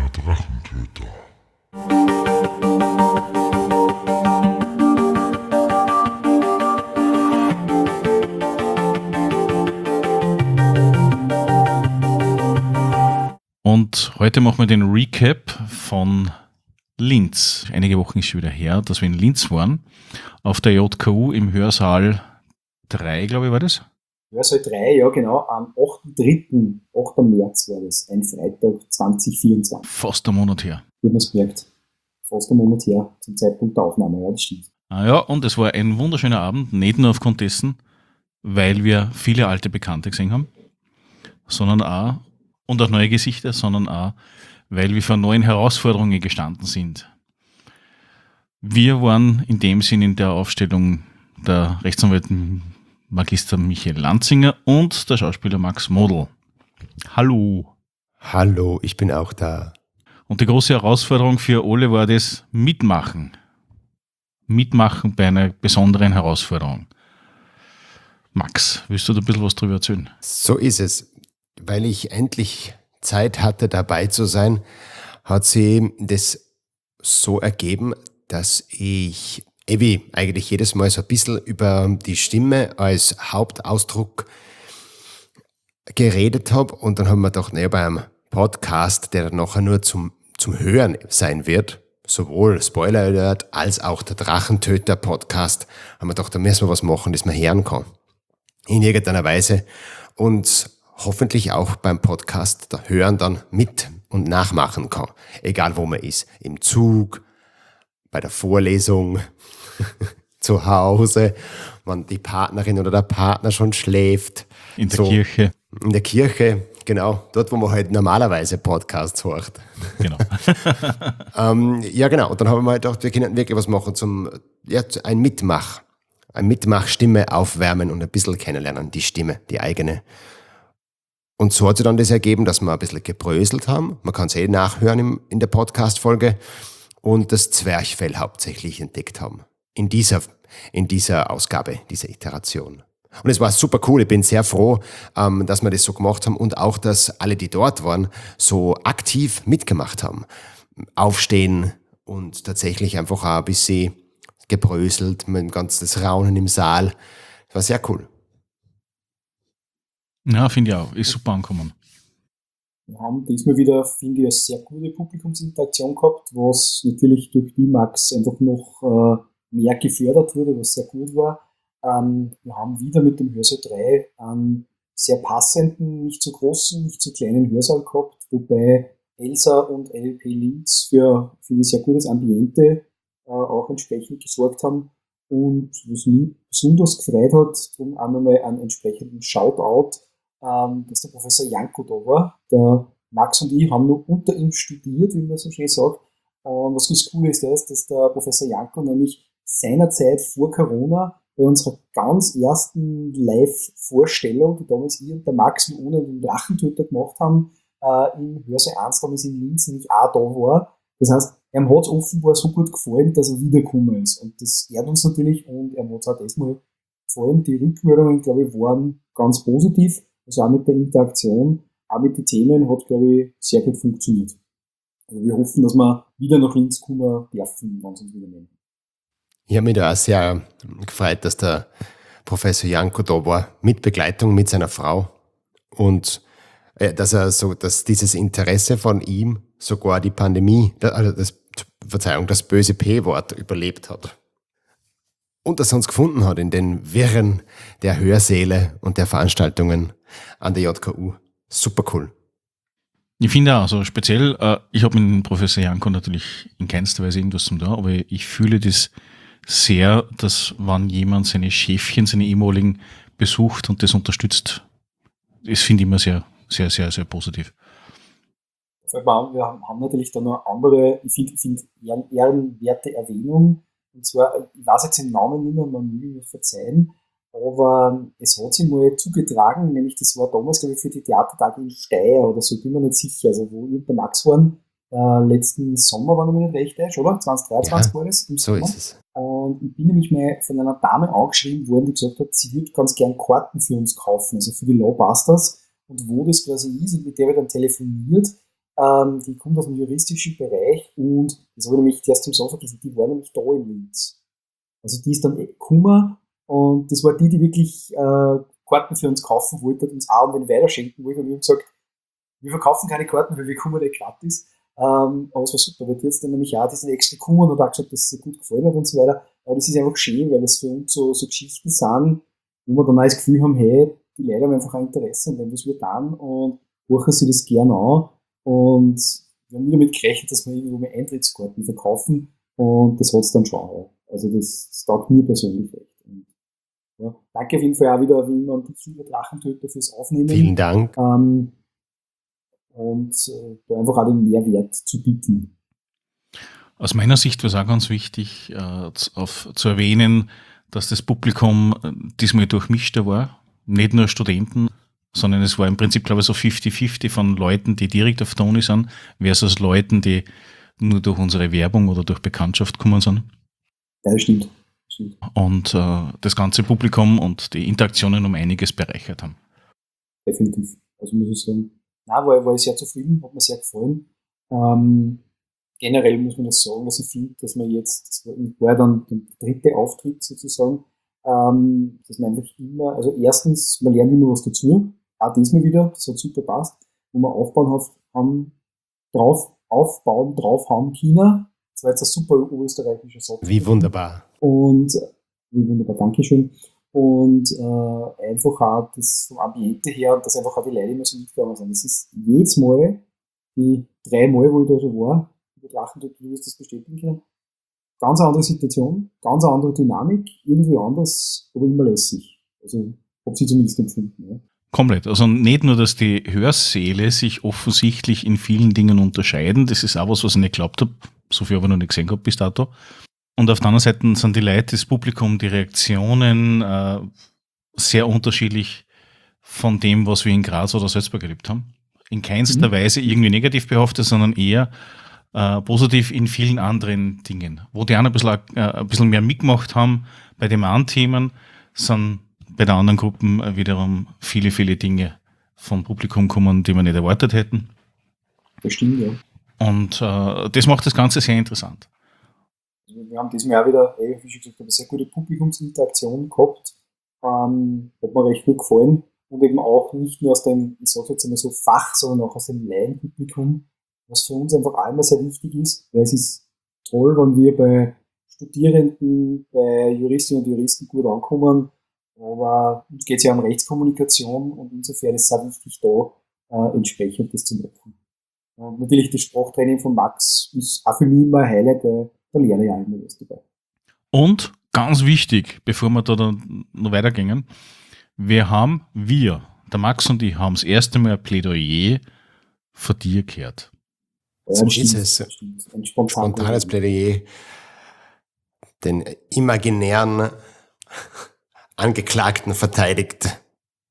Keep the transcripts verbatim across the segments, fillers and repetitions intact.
Drachentöter. Und heute machen wir den Recap von Linz. Einige Wochen ist schon wieder her, dass wir in Linz waren. Auf der J K U im Hörsaal drei, glaube ich, war das? Hörsaal drei, ja genau, am achten dritten, achten März war das, ein Freitag zwanzig vierundzwanzig. Fast ein Monat her. Wie man es merkt. Fast ein Monat her, zum Zeitpunkt der Aufnahme, ja, das stimmt. Ah ja, und es war ein wunderschöner Abend, nicht nur aufgrund dessen, weil wir viele alte Bekannte gesehen haben, sondern auch, und auch neue Gesichter, sondern auch, weil wir vor neuen Herausforderungen gestanden sind. Wir waren in dem Sinn in der Aufstellung der Rechtsanwalt Magister Michael Lanzinger und der Schauspieler Max Modl. Hallo. Hallo, ich bin auch da. Und die große Herausforderung für alle war das Mitmachen. Mitmachen bei einer besonderen Herausforderung. Max, willst du da ein bisschen was drüber erzählen? So ist es. Weil ich endlich Zeit hatte, dabei zu sein, hat sich das so ergeben, dass ich, wie eigentlich jedes Mal so ein bisschen über die Stimme als Hauptausdruck geredet habe. Und dann haben wir gedacht, naja, bei einem Podcast, der dann nachher nur zum, zum Hören sein wird, sowohl Spoiler Alert als auch der Drachentöter-Podcast, haben wir gedacht, da müssen wir was machen, das man hören kann. In irgendeiner Weise. Und hoffentlich auch beim Podcast da hören dann mit und nachmachen kann. Egal wo man ist. Im Zug, bei der Vorlesung, zu Hause, wenn die Partnerin oder der Partner schon schläft. In der so, Kirche. In der Kirche, genau. Dort, wo man halt normalerweise Podcasts hört. Genau. ähm, ja, genau. Und dann haben wir halt gedacht, wir können wirklich was machen zum, ja, ein Mitmach. Ein Mitmachstimme aufwärmen und ein bisschen kennenlernen, die Stimme, die eigene. Und so hat sich dann das ergeben, dass wir ein bisschen gebröselt haben. Man kann es eh nachhören im, in der Podcast-Folge. Und das Zwerchfell hauptsächlich entdeckt haben. In dieser, in dieser Ausgabe, dieser Iteration. Und es war super cool. Ich bin sehr froh, ähm, dass wir das so gemacht haben und auch, dass alle, die dort waren, so aktiv mitgemacht haben. Aufstehen und tatsächlich einfach auch ein bisschen gebröselt, mit dem ganzen Raunen im Saal. Das war sehr cool. Ja, finde ich auch. Ist super angekommen. Wir haben diesmal wieder, finde ich, eine sehr gute Publikumsinteraktion gehabt, was natürlich durch die Max einfach noch äh, mehr gefördert wurde, was sehr gut war. Ähm, wir haben wieder mit dem Hörsaal drei einen sehr passenden, nicht so großen, nicht so kleinen Hörsaal gehabt, wobei Elsa und L L P Linz für, finde ich, sehr gutes Ambiente äh, auch entsprechend gesorgt haben. Und was mich besonders gefreut hat, darum auch nochmal einen entsprechenden Shoutout, ähm, dass der Professor Janko da war. Der Max und ich haben noch unter ihm studiert, wie man so schön sagt. Und was ganz cool ist, ist, dass der Professor Janko nämlich seinerzeit vor Corona bei unserer ganz ersten Live-Vorstellung, die damals ich und der Max und ohne den Drachentöter gemacht haben, äh, im Hörsaal eins damals in Linz, nämlich auch da war. Das heißt, ihm hat es offenbar so gut gefallen, dass er wiedergekommen ist. Und das ehrt uns natürlich und er hat es auch diesmal gefallen. Die Rückmeldungen, glaube ich, waren ganz positiv. Also auch mit der Interaktion, auch mit den Themen hat, glaube ich, sehr gut funktioniert. Also wir hoffen, dass wir wieder nach Linz kommen dürfen, wenn sie uns wieder melden. Ich habe mich da auch sehr gefreut, dass der Professor Janko da war, mit Begleitung mit seiner Frau. Und äh, dass er so, dass dieses Interesse von ihm sogar die Pandemie, also das, Verzeihung, das böse P-Wort überlebt hat. Und dass er uns gefunden hat in den Wirren der Hörsäle und der Veranstaltungen an der J K U. Super cool. Ich finde auch, also speziell, äh, ich habe mit dem Professor Janko natürlich in keinster Weise irgendwas zum da, aber ich fühle das sehr, dass wenn jemand seine Schäfchen, seine ehemaligen besucht und das unterstützt, das finde ich immer sehr, sehr, sehr, sehr positiv. Wir haben natürlich da noch andere, ich finde, find ehrenwerte Erwähnung. Und zwar, ich weiß jetzt den Namen nicht mehr, man will mir verzeihen, aber es hat sich mal zugetragen, nämlich das war damals, glaube ich, für die Theatertage in Steyr oder so, bin mir nicht sicher, also wo wir mit der Max waren, äh, letzten Sommer, wenn ich mich nicht recht täusche, oder? zwanzig dreiundzwanzig ja, war das im so Sommer. Ist es. Und ich bin nämlich mal von einer Dame angeschrieben worden, die gesagt hat, sie würde ganz gern Karten für uns kaufen, also für die Lawbusters. Und wo das quasi ist und mit der wir dann telefoniert, ähm, die kommt aus dem juristischen Bereich und das habe ich nämlich erst zum Sagen vergessen, die war nämlich da in Linz. Also die ist dann gekommen und das war die, die wirklich äh, Karten für uns kaufen wollte und uns auch an den weiterschenken wollte. Und wir haben gesagt, wir verkaufen keine Karten, weil wir kommen nicht gratis. Ähm, aber es war super, weil die jetzt dann nämlich auch, die sind extra gekommen und auch gesagt, dass es ihr gut gefallen hat und so weiter. Aber das ist einfach schön, weil es für uns so, so Geschichten sind, wo wir dann auch das Gefühl haben, hey, die Leute haben einfach ein Interesse an dem, was wir tun und horchen sich das gerne an. Und wir haben nie damit gerechnet, dass wir irgendwo mal Eintrittskarten verkaufen und das hat es dann schon. Ja. Also das, das taugt mir persönlich recht. Und, ja, danke auf jeden Fall auch wieder, wie immer, an die Silber Drachentöter fürs Aufnehmen. Vielen Dank. Ähm, und äh, da einfach auch den Mehrwert zu bieten. Aus meiner Sicht war es auch ganz wichtig, äh, zu, auf, zu erwähnen, dass das Publikum äh, diesmal durchmischter war. Nicht nur Studenten, sondern es war im Prinzip, glaube ich, so fifty fifty von Leuten, die direkt auf der Uni sind, versus Leuten, die nur durch unsere Werbung oder durch Bekanntschaft gekommen sind. Ja, das stimmt. Das stimmt. Und äh, das ganze Publikum und die Interaktionen um einiges bereichert haben. Definitiv. Also muss ich sagen, na, war, war ich sehr zufrieden, hat mir sehr gefallen. Ähm, generell muss man das sagen, dass ich finde, dass man jetzt, das war, war dann der dritte Auftritt sozusagen, ähm, dass man einfach immer, also erstens, man lernt immer was dazu, auch diesmal wieder, das hat super passt, wo wir aufbauen auf, haben, drauf, aufbauen, drauf haben China. Das war jetzt ein super österreichischer Satz. Wie wunderbar. Und, wie wunderbar, Dankeschön. Und äh, einfach auch das vom Ambiente her, dass einfach auch die Leute immer so mitgegangen sind. Das ist jedes Mal, die drei Mal, wo ich da schon war, die Drachentöter, du wirst das bestätigen können, ganz eine andere Situation, ganz eine andere Dynamik, irgendwie anders, aber immer lässig. Also, habe sie zumindest empfunden. Ja. Komplett. Also nicht nur, dass die Hörsäle sich offensichtlich in vielen Dingen unterscheiden, das ist auch was, was ich nicht geglaubt habe, so viel habe ich noch nicht gesehen gehabt bis dato. Und auf der anderen Seite sind die Leute, das Publikum, die Reaktionen äh, sehr unterschiedlich von dem, was wir in Graz oder Salzburg erlebt haben. In keinster mhm. Weise irgendwie negativ behaftet, sondern eher äh, positiv in vielen anderen Dingen. Wo die anderen ein bisschen, äh, ein bisschen mehr mitgemacht haben bei den anderen Themen, sind bei den anderen Gruppen wiederum viele, viele Dinge vom Publikum kommen, die wir nicht erwartet hätten. Das stimmt, ja. Und äh, das macht das Ganze sehr interessant. Wir haben diesmal auch wieder, wie ich schon gesagt habe, eine sehr gute Publikumsinteraktion gehabt. Ähm, hat mir recht gut gefallen. Und eben auch nicht nur aus dem, ich sage jetzt einmal so Fach, sondern auch aus dem Laienpublikum, was für uns einfach auch immer sehr wichtig ist, weil es ist toll, wenn wir bei Studierenden, bei Juristinnen und Juristen gut ankommen, aber uns geht es ja um Rechtskommunikation und insofern ist es auch wichtig, da äh, entsprechend das zu machen. Und natürlich das Sprachtraining von Max ist auch für mich immer ein Highlight, weil da lerne ich auch immer was dabei. Und ganz wichtig, bevor wir da dann noch weitergehen, wir haben, wir, der Max und ich, haben das erste Mal ein Plädoyer von dir gehört. Ja, So das ist stimmt, es. das stimmt. Ein spontan Spontanes Plädoyer, den imaginären Angeklagten verteidigt.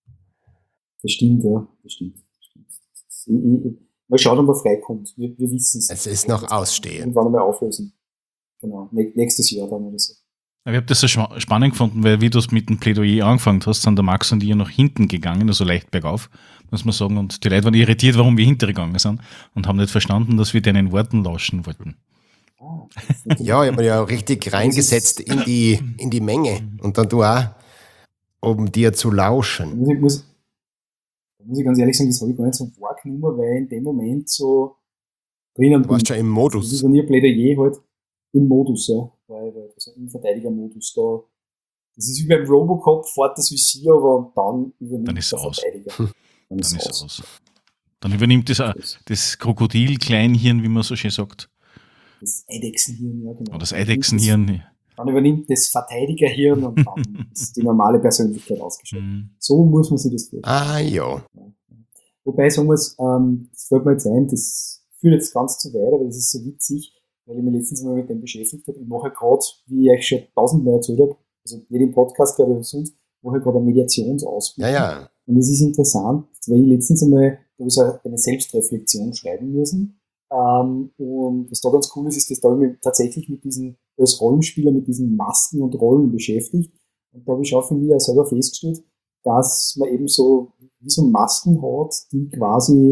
Das stimmt, ja. Das stimmt. Das stimmt. Das ist, mal schauen, ob er freikommt. Wir, wir wissen es. Es ist noch ausstehend. Irgendwann einmal auflösen. Genau. Nächstes Jahr dann oder so. Ich habe das so spannend gefunden, weil wie du es mit dem Plädoyer angefangen hast, sind der Max und ich ja nach hinten gegangen, also leicht bergauf, muss man sagen. Und die Leute waren irritiert, warum wir hintergegangen sind und haben nicht verstanden, dass wir deinen Worten lauschen wollten. Ah, Ja, ich habe mich ja richtig reingesetzt in die, in die Menge und dann du auch, um dir zu Da lauschen. muss ich, muss, da muss ich ganz ehrlich sagen, das habe ich gar nicht so wahrgenommen, weil ich in dem Moment so drinnen Du warst schon im Das Modus. ist ein ihr Plädoyer halt im Modus, ja. Weil, weil also im Verteidigermodus da. Das ist wie beim Robocop, fährt das Visier, aber dann übernimmt Dann ist der es aus. Verteidiger. Dann Dann ist ist es aus. aus. Dann übernimmt das, auch das Krokodil-Kleinhirn, wie man so schön sagt, Das Eidechsenhirn, ja genau. oder das Eidechsenhirn. Dann übernimmt das Verteidigerhirn und dann ist die normale Persönlichkeit ausgeschaltet. Mhm. So muss man sich das vorstellen. Ah ja. Wobei ich sagen muss, ähm, das fällt mir jetzt ein, das führt jetzt ganz zu weit, aber das ist so witzig, weil ich mich letztens mal mit dem beschäftigt habe. Ich mache gerade, wie ich euch schon tausendmal erzählt habe, also nicht im Podcast, glaube ich, aber sonst, mache ich gerade eine Mediationsausbildung. Ja, ja. Und es ist interessant, weil ich letztens einmal, da habe ich so eine Selbstreflexion schreiben müssen. Ähm, und was da ganz cool ist, ist, dass da habe ich mich tatsächlich mit diesen, als Rollenspieler mit diesen Masken und Rollen beschäftigt. Und da habe ich auch für mich auch selber festgestellt, dass man eben so, wie so Masken hat, die quasi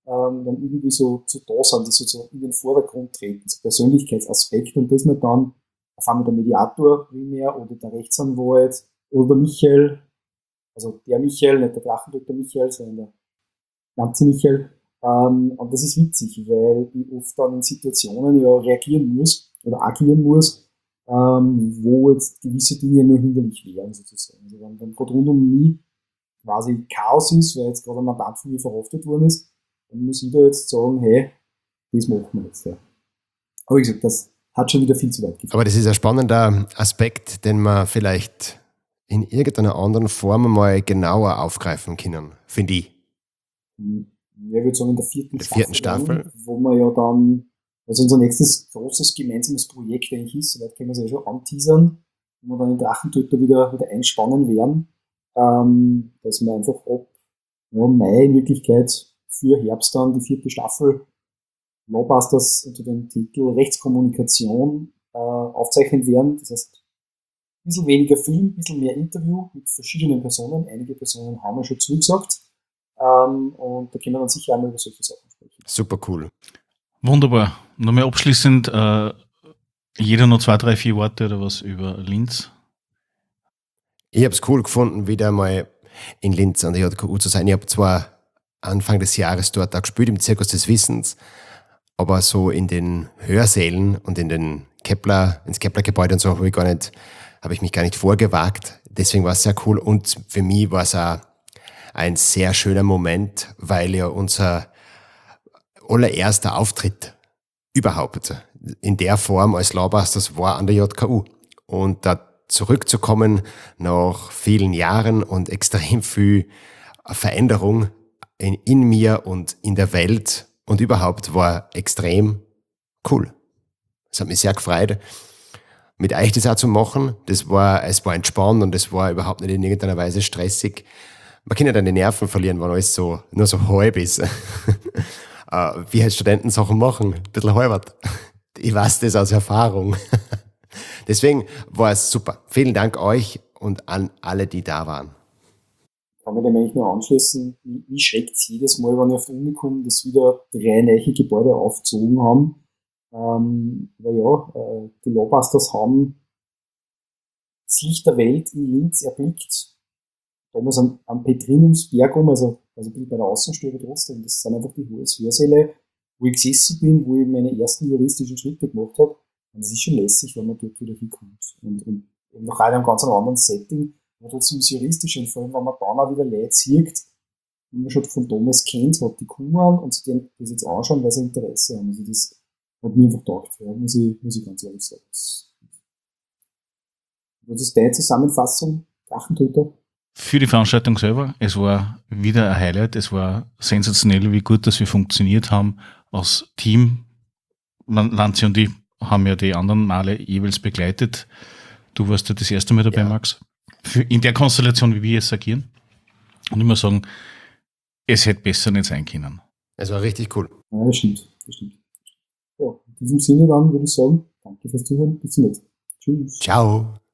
ähm, dann irgendwie so, so da sind, die so in den Vordergrund treten, so Persönlichkeitsaspekte. Und da ist mir dann auf einmal der Mediator primär oder der Rechtsanwalt oder der Michael, also der Michael, nicht der Drachentöter Michael, sondern der ganze Michael. Ähm, und das ist witzig, weil ich oft dann in Situationen ja reagieren muss oder agieren muss, ähm, wo jetzt gewisse Dinge nur hinderlich wären, sozusagen. Also wenn dann gerade rund um mich quasi Chaos ist, weil jetzt gerade ein Mandant von mir verhaftet worden ist, dann muss ich da jetzt sagen, hey, das machen wir jetzt. Ja. Aber wie gesagt, das hat schon wieder viel zu weit geführt. Aber das ist ein spannender Aspekt, den man vielleicht in irgendeiner anderen Form mal genauer aufgreifen können, finde ich. Ja, ich würde sagen, in der vierten, in der vierten Staffel, Staffel, wo wir ja dann, also unser nächstes großes gemeinsames Projekt eigentlich ist, soweit können wir es ja schon anteasern, wo wir dann den Drachentöter wieder, wieder einspannen werden, ähm, dass wir einfach ab ja, Mai in Wirklichkeit für Herbst dann die vierte Staffel Lawbusters unter dem Titel Rechtskommunikation äh, aufzeichnen werden. Das heißt, ein bisschen weniger Film, ein bisschen mehr Interview mit verschiedenen Personen. Einige Personen haben wir schon zugesagt. Ähm, und da können wir dann sicher einmal über solche Sachen sprechen. Super cool. Wunderbar. Nochmal abschließend, äh, jeder noch zwei, drei, vier Worte oder was über Linz? Ich habe es cool gefunden, wieder mal in Linz an der J K U zu sein. Ich habe zwar Anfang des Jahres dort auch gespielt im Zirkus des Wissens, aber so in den Hörsälen und in den Kepler, ins Kepler-Gebäude und so habe ich gar nicht, habe ich mich gar nicht vorgewagt. Deswegen war es sehr cool und für mich war es auch ein sehr schöner Moment, weil ja unser allererster Auftritt überhaupt in der Form als Lawbusters war an der J K U. Und da zurückzukommen nach vielen Jahren und extrem viel Veränderung in, in mir und in der Welt und überhaupt war extrem cool. Es hat mich sehr gefreut, mit euch das auch zu machen. Das war, es war entspannt und es war überhaupt nicht in irgendeiner Weise stressig. Man kann ja dann die Nerven verlieren, wenn alles so, nur so halb ist. Wie halt Studenten Sachen machen, ein bisschen halbert. Ich weiß das aus Erfahrung. Deswegen war es super. Vielen Dank euch und an alle, die da waren. Kann mich dem eigentlich nur anschließen, wie, wie schreckt es jedes Mal, wenn ich auf die Uni komme, dass wieder drei neue Gebäude aufgezogen haben. Ähm, weil ja, äh, die Lawbusters haben das Licht der Welt in Linz erblickt. Damals am, am Petrinumsberg um, also, also ein bisschen bei der Außenstelle trotzdem. Das sind einfach die Hörsäle, wo ich gesessen bin, wo ich meine ersten juristischen Schritte gemacht habe. Und das ist schon lässig, wenn man dort wieder hinkommt. Und, und nach einem ganz anderen Setting, wo trotzdem das Juristische, und vor allem, wenn man dann auch wieder Leute sieht, die man schon von damals kennt, hat die kommen und sich das jetzt anschauen, weil sie Interesse haben. Also das hat mir einfach gedacht, ja, muss ich, muss ich ganz ehrlich sagen. Das ist deine Zusammenfassung, Drachentöter? Für die Veranstaltung selber, es war wieder ein Highlight, es war sensationell, wie gut dass wir funktioniert haben als Team. Lanzi und ich haben ja die anderen Male jeweils begleitet. Du warst ja das erste Mal dabei, ja. Max. Für, in der Konstellation, wie wir jetzt agieren. Und ich muss sagen, es hätte besser nicht sein können. Es war richtig cool. Ja, das stimmt. Das stimmt. Ja, in diesem Sinne dann würde ich sagen, danke fürs Zuhören. Bis zum nächsten Mal. Tschüss. Ciao.